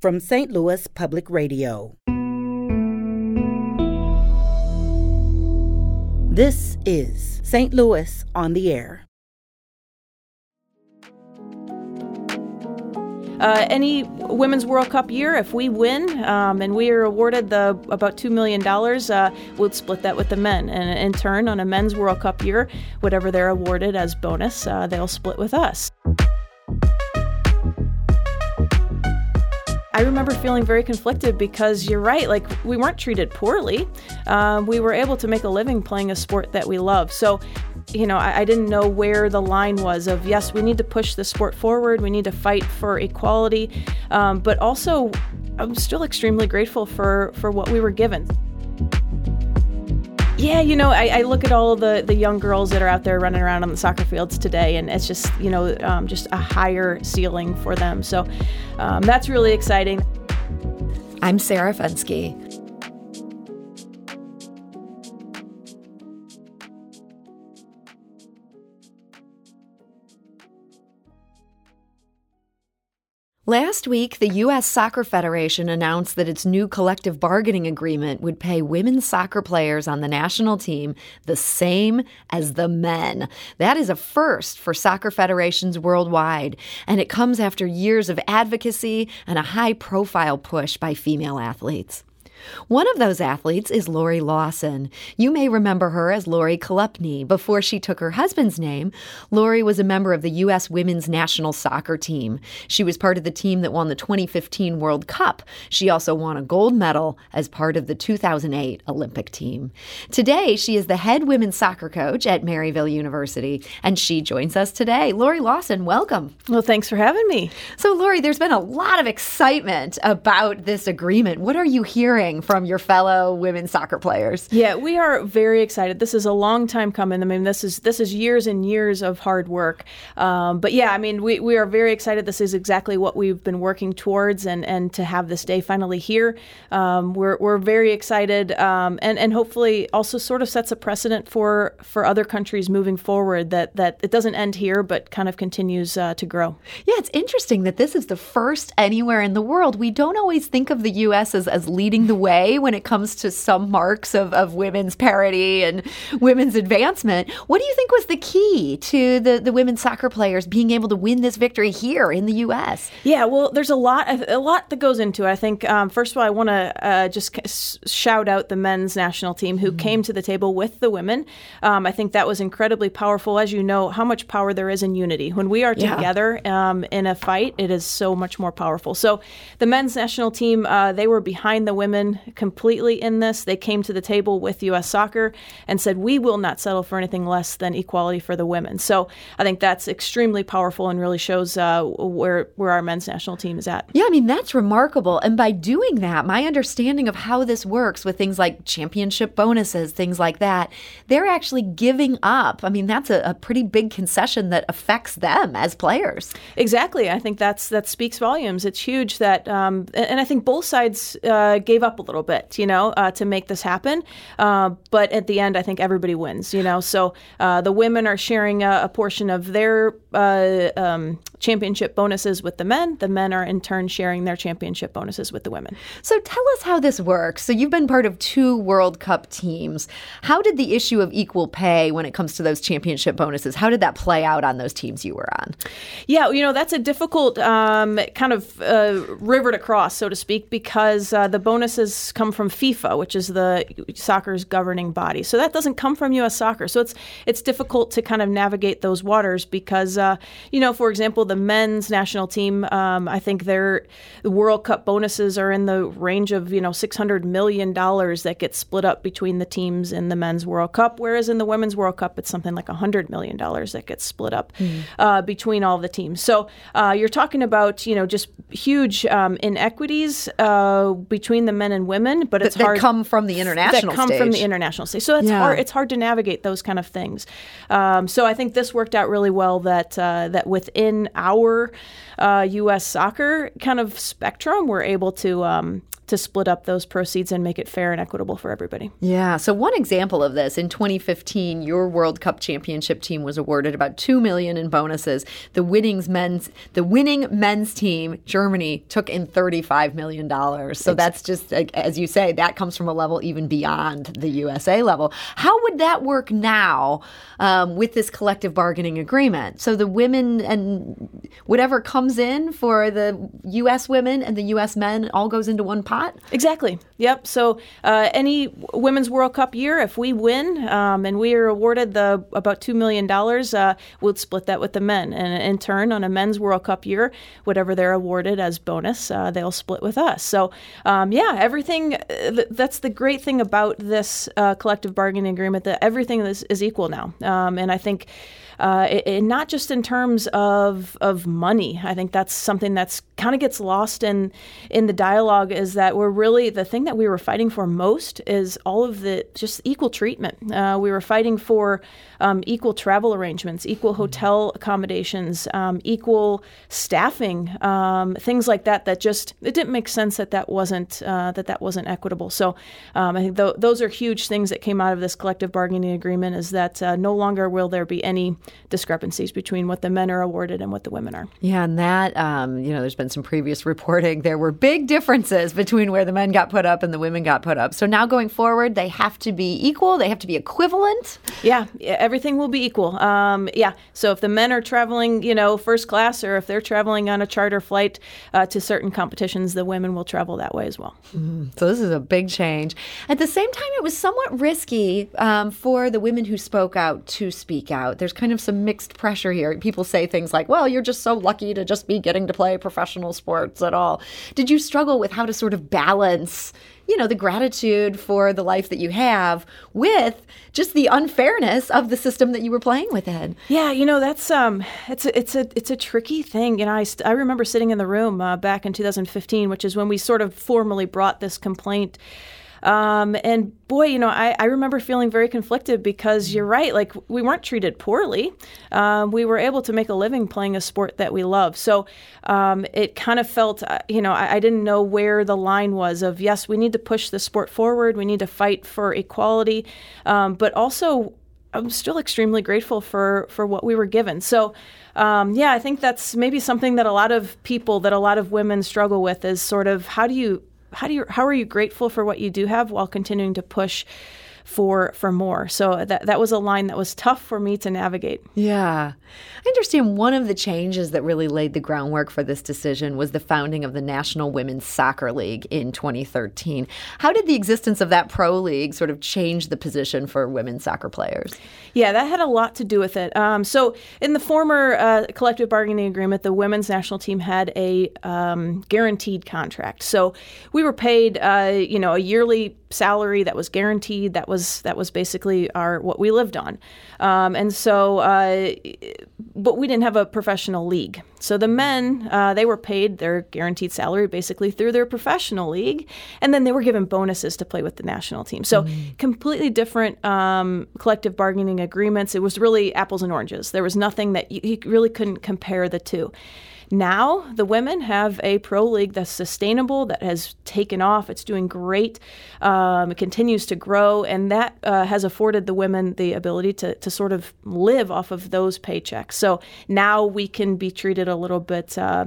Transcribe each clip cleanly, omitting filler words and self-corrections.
from St. Louis Public Radio. This is St. Louis on the Air. Any Women's World Cup year, if we win and we are awarded about $2 million, we'll split that with the men. And in turn, on a Men's World Cup year, whatever they're awarded as bonus, they'll split with us. I remember feeling very conflicted because you're right, like we weren't treated poorly. We were able to make a living playing a sport that we love. So, I didn't know where the line was of, yes, we need to push the sport forward. We need to fight for equality. But also, I'm still extremely grateful for what we were given. Yeah, I look at all the young girls that are out there running around on the soccer fields today, and it's just, just a higher ceiling for them. So that's really exciting. I'm Sarah Fenske. Last week, the U.S. Soccer Federation announced that its new collective bargaining agreement would pay women's soccer players on the national team the same as the men. That is a first for soccer federations worldwide, and it comes after years of advocacy and a high-profile push by female athletes. One of those athletes is Lori Lawson. You may remember her as Lori Chalupny. Before she took her husband's name, Lori was a member of the U.S. women's national soccer team. She was part of the team that won the 2015 World Cup. She also won a gold medal as part of the 2008 Olympic team. Today, she is the head women's soccer coach at Maryville University, and she joins us today. Lori Lawson, welcome. Well, thanks for having me. So, Lori, there's been a lot of excitement about this agreement. What are you hearing from your fellow women's soccer players? Yeah, we are very excited. This is a long time coming. I mean, this is years and years of hard work. But yeah, I mean, we are very excited. This is exactly what we've been working towards, and to have this day finally here, we're very excited, and hopefully also sort of sets a precedent for other countries moving forward, that it doesn't end here, but kind of continues to grow. Yeah, it's interesting that this is the first anywhere in the world. We don't always think of the U.S. as leading the way when it comes to some marks of women's parity and women's advancement. What do you think was the key to the women's soccer players being able to win this victory here in the U.S.? Yeah, well, there's a lot that goes into it. I think, first of all, I want to just shout out the men's national team who came to the table with the women. I think that was incredibly powerful. As you know, how much power there is in unity. When we are together in a fight, it is so much more powerful. So the men's national team, they were behind the women completely in this. They came to the table with U.S. Soccer and said, we will not settle for anything less than equality for the women. So I think that's extremely powerful and really shows where our men's national team is at. Yeah, I mean, that's remarkable. And by doing that, my understanding of how this works with things like championship bonuses, things like that, they're actually giving up. I mean, that's a pretty big concession that affects them as players. Exactly. I think that speaks volumes. It's huge that, and I think both sides gave up a little bit, to make this happen. But at the end, I think everybody wins, So the women are sharing a portion of their championship bonuses with the men. The men are in turn sharing their championship bonuses with the women. So tell us how this works. So you've been part of 2 World Cup teams. How did the issue of equal pay when it comes to those championship bonuses, how did that play out on those teams you were on? Yeah, that's a difficult kind of river to cross, so to speak, because the bonuses come from FIFA, which is the soccer's governing body. So that doesn't come from U.S. Soccer. So it's difficult to kind of navigate those waters because, for example, the men's national team, I think the World Cup bonuses are in the range of, $600 million that get split up between the teams in the men's World Cup, whereas in the women's World Cup, it's something like $100 million that gets split up between all the teams. So you're talking about, just huge inequities between the men and women, but it's hard. That come from the international stage. So it's hard. It's hard to navigate those kind of things. So I think this worked out really well. That within our U.S. soccer kind of spectrum, we're able to to split up those proceeds and make it fair and equitable for everybody. Yeah. So one example of this, in 2015, your World Cup championship team was awarded about $2 million in bonuses. The winning men's team, Germany, took in $35 million. So that's just, as you say, that comes from a level even beyond the USA level. How would that work now with this collective bargaining agreement? So the women and whatever comes in for the U.S. women and the U.S. men all goes into one pot? Exactly. Yep. So any Women's World Cup year, if we win and we are awarded about $2 million, we'll split that with the men. And in turn, on a Men's World Cup year, whatever they're awarded as bonus, they'll split with us. So, everything, that's the great thing about this collective bargaining agreement, that everything is equal now. And I think not just in terms of money. I think that's something that's kind of gets lost in the dialogue, is that we're really, the thing that we were fighting for most is all of the just equal treatment. We were fighting for equal travel arrangements, equal hotel accommodations, equal staffing, things like that. That just, it didn't make sense that wasn't equitable. So I think those are huge things that came out of this collective bargaining agreement, is that no longer will there be any discrepancies between what the men are awarded and what the women are. Yeah, and that, there's been some previous reporting. There were big differences between where the men got put up and the women got put up. So now going forward, they have to be equal. They have to be equivalent. Yeah, everything will be equal. So if the men are traveling, first class, or if they're traveling on a charter flight to certain competitions, the women will travel that way as well. So this is a big change. At the same time, it was somewhat risky for the women who spoke out to speak out. There's kind of some mixed pressure here. People say things like, well, you're just so lucky to just be getting to play professional sports at all. Did you struggle with how to sort of balance, the gratitude for the life that you have with just the unfairness of the system that you were playing within? Yeah, that's it's a tricky thing. I remember sitting in the room back in 2015, which is when we sort of formally brought this complaint. And boy, I remember feeling very conflicted, because you're right, like, we weren't treated poorly. We were able to make a living playing a sport that we love. So it kind of felt, I didn't know where the line was of, yes, we need to push the sport forward. We need to fight for equality. But also, I'm still extremely grateful for what we were given. So, I think that's maybe something that a lot of women struggle with, is sort of, how are you grateful for what you do have while continuing to push for more? So that was a line that was tough for me to navigate. Yeah. I understand one of the changes that really laid the groundwork for this decision was the founding of the National Women's Soccer League in 2013. How did the existence of that pro league sort of change the position for women's soccer players? Yeah, that had a lot to do with it. So in the former collective bargaining agreement, the women's national team had a guaranteed contract. So we were paid, a yearly salary that was guaranteed. That was basically what we lived on. But we didn't have a professional league. So the men, they were paid their guaranteed salary basically through their professional league, and then they were given bonuses to play with the national team. So completely different collective bargaining agreements. It was really apples and oranges. There was nothing that you really couldn't compare the two. Now, the women have a pro league that's sustainable, that has taken off. It's doing great. It continues to grow, and that has afforded the women the ability to sort of live off of those paychecks. So now we can be treated a little bit, the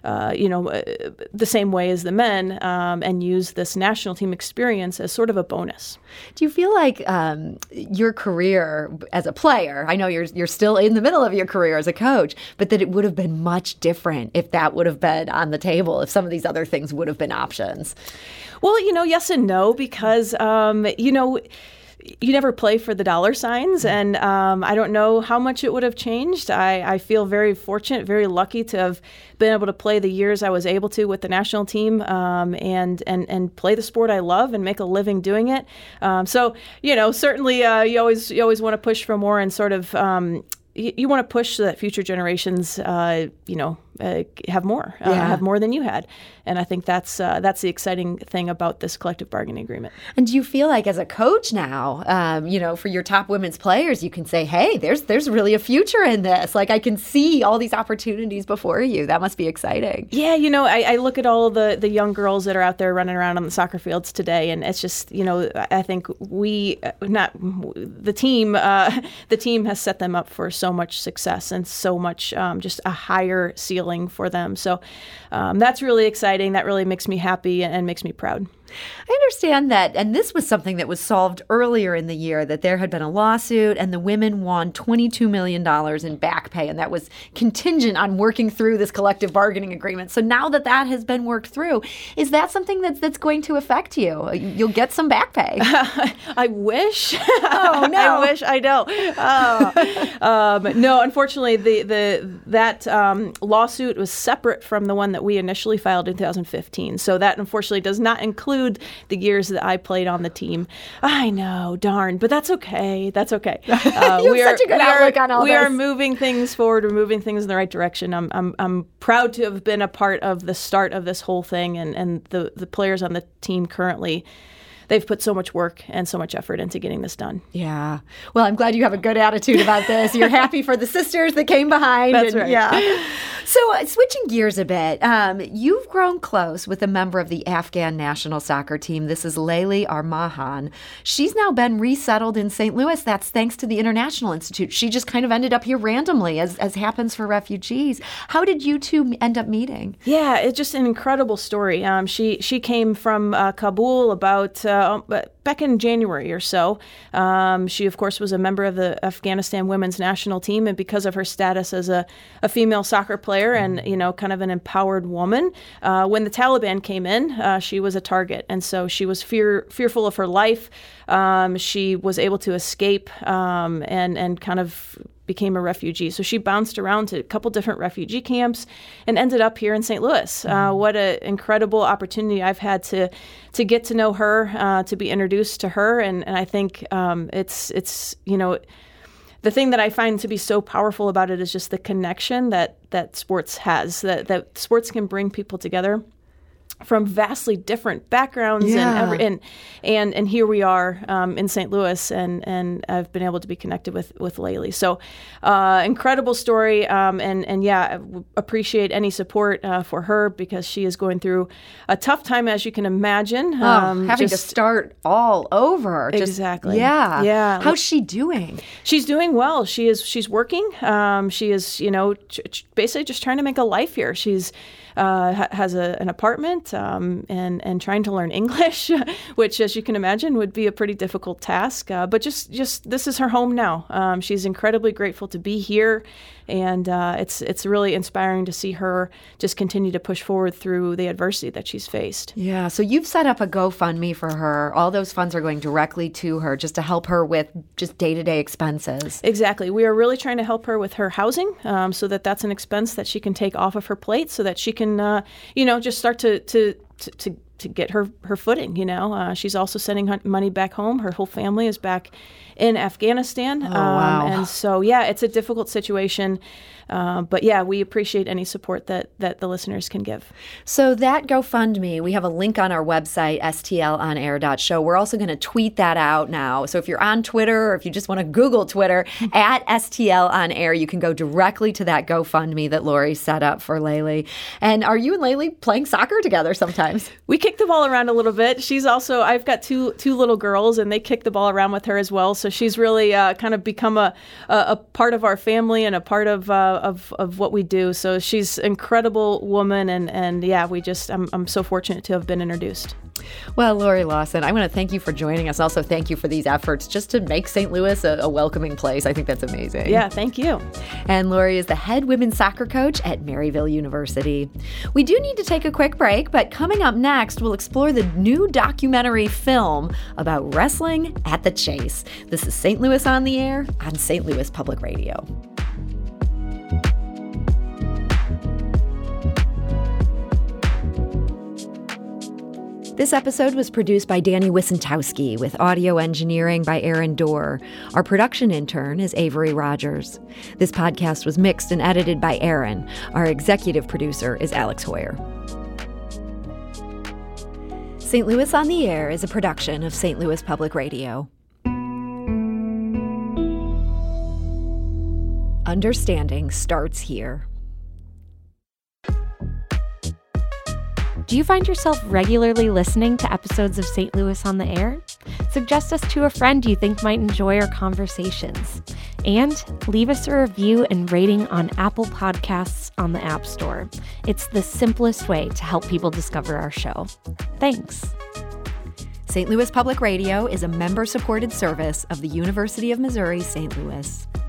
same way as the men, and use this national team experience as sort of a bonus. Do you feel like your career as a player, I know you're still in the middle of your career as a coach, but that it would have been much different if that would have been on the table, if some of these other things would have been options? Well, yes and no, because, you never play for the dollar signs, and I don't know how much it would have changed. I feel very fortunate, very lucky to have been able to play the years I was able to with the national team, and play the sport I love and make a living doing it. So, certainly you always want to push for more, and sort of you want to push so that future generations, have more, have more than you had. And I think that's the exciting thing about this collective bargaining agreement. And do you feel like as a coach now, for your top women's players, you can say, hey, there's really a future in this. Like, I can see all these opportunities before you. That must be exciting. Yeah, I look at all the young girls that are out there running around on the soccer fields today, and it's just, I think the team has set them up for so much success and so much just a higher ceiling for them. So that's really exciting. That really makes me happy and makes me proud. I understand that, and this was something that was solved earlier in the year, that there had been a lawsuit and the women won $22 million in back pay, and that was contingent on working through this collective bargaining agreement. So now that has been worked through, is that something that's going to affect you? You'll get some back pay. I wish. Oh, no. I wish. I don't. No, unfortunately, that lawsuit was separate from the one that we initially filed in 2015. So that, unfortunately, does not include the years that I played on the team. I know, darn, but that's okay. That's okay. You have such a good outlook on all this. We are moving things forward. We're moving things in the right direction. I'm proud to have been a part of the start of this whole thing, and the players on the team currently. They've put so much work and so much effort into getting this done. Yeah. Well, I'm glad you have a good attitude about this. You're happy for the sisters that came behind. That's right. Yeah. So switching gears a bit, you've grown close with a member of the Afghan national soccer team. This is Layli Armahan. She's now been resettled in St. Louis. That's thanks to the International Institute. She just kind of ended up here randomly, as happens for refugees. How did you two end up meeting? Yeah, it's just an incredible story. She came from Kabul about back in January or so. She, of course, was a member of the Afghanistan women's national team, and because of her status as a female soccer player and, kind of an empowered woman, when the Taliban came in, she was a target. And so she was fearful of her life. She was able to escape and kind of became a refugee. So she bounced around to a couple different refugee camps and ended up here in St. Louis. What an incredible opportunity I've had to get to know her, to be introduced to her. And I think it's the thing that I find to be so powerful about it is just the connection that sports has, that sports can bring people together from vastly different backgrounds, and here we are in St. Louis, and I've been able to be connected with Layli. So incredible story, and appreciate any support for her, because she is going through a tough time, as you can imagine. Having to start all over. Exactly. Yeah. How's she doing? She's doing well. She's working. She is basically just trying to make a life here. She's has an apartment and trying to learn English, which, as you can imagine, would be a pretty difficult task. But just this is her home now. She's incredibly grateful to be here, and it's really inspiring to see her just continue to push forward through the adversity that she's faced. Yeah. So you've set up a GoFundMe for her. All those funds are going directly to her, just to help her with just day-to-day expenses. Exactly. We are really trying to help her with her housing, so that's an expense that she can take off of her plate, so that she can just start to get her footing. She's also sending money back home. Her whole family is back in Afghanistan. Oh, wow. And so, it's a difficult situation. But we appreciate any support that the listeners can give. So that GoFundMe, we have a link on our website, stlonair.show. We're also going to tweet that out now. So if you're on Twitter, or if you just want to Google Twitter, at STLOnAir, you can go directly to that GoFundMe that Lori set up for Layli. And are you and Layli playing soccer together sometimes? We kick the ball around a little bit. She's also, I've got two little girls, and they kick the ball around with her as well. So she's really kind of become a part of our family and a part of what we do. So she's an incredible woman, and I'm so fortunate to have been introduced. Well, Lori Lawson, I want to thank you for joining us. Also, thank you for these efforts just to make St. Louis a welcoming place. I think that's amazing. Yeah, thank you. And Lori is the head women's soccer coach at Maryville University. We do need to take a quick break, but coming up next, we'll explore the new documentary film about wrestling at the Chase. This is St. Louis on the Air on St. Louis Public Radio. This episode was produced by Danny Wissentowski with audio engineering by Aaron Dorr. Our production intern is Avery Rogers. This podcast was mixed and edited by Aaron. Our executive producer is Alex Hoyer. St. Louis on the Air is a production of St. Louis Public Radio. Understanding starts here. Do you find yourself regularly listening to episodes of St. Louis on the Air? Suggest us to a friend you think might enjoy our conversations. And leave us a review and rating on Apple Podcasts on the App Store. It's the simplest way to help people discover our show. Thanks. St. Louis Public Radio is a member-supported service of the University of Missouri St. Louis.